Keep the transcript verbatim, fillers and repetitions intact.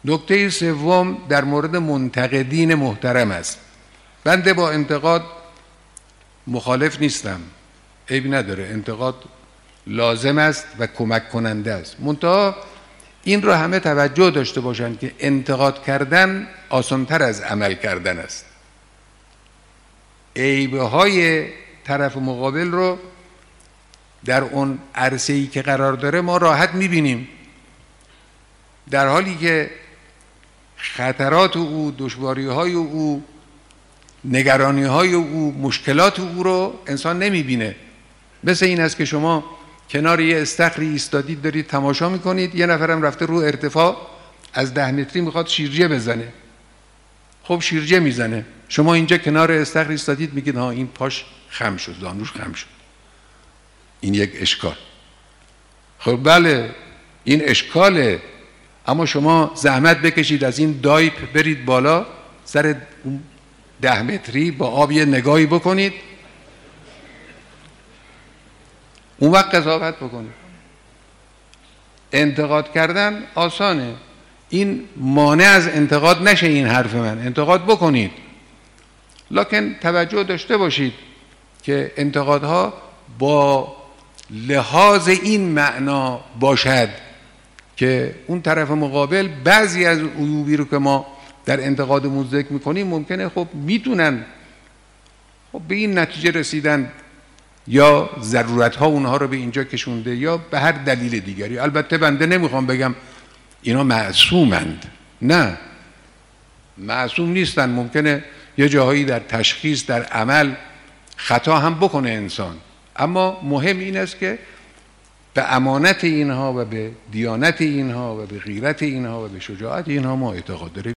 نکته سوم در مورد منتقدین محترم است. بنده با انتقاد مخالف نیستم، عیبی نداره، انتقاد لازم است و کمک کننده است. منتها این رو همه توجه داشته باشند که انتقاد کردن آسان‌تر از عمل کردن است. عیب‌های طرف مقابل رو در اون عرصه‌ای که قرار داره ما راحت می‌بینیم، در حالی که خطرات او، دشواری‌های او، نگرانی‌های او، مشکلات او رو انسان نمی‌بینه. مثل این است که شما کنار یه استخری ایستادید دارید تماشا می‌کنید، یه نفرم رفته رو ارتفاع از ده متری میخواد شیرجه بزنه. خب شیرجه میزنه، شما اینجا کنار استخر ایستادید میگید ها این پاش خم شد، زانوش خم شد، این یک اشکال. خب بله این اشکاله، اما شما زحمت بکشید از این دایپ برید بالا سر ده متری با آب یه نگاهی بکنید، اون وقت قضاوت بکنید. انتقاد کردن آسانه، این مانع از انتقاد نشه این حرف من، انتقاد بکنید، لکن توجه داشته باشید که انتقادها با لحاظ این معنا باشد که اون طرف مقابل بعضی از عیوبی رو که ما در انتقادمون ذکر میکنیم ممکنه خب میتونن خب به این نتیجه رسیدن یا ضرورت ها اونها رو به اینجا کشونده یا به هر دلیل دیگری. البته بنده نمیخوام بگم اینا معصومند، نه معصوم نیستن، ممکنه یه جاهایی در تشخیص در عمل خطا هم بکنه انسان، اما مهم این است که به امانت اینها و به دیانت اینها و به غیرت اینها و به شجاعت اینها ما اعتقاد داریم.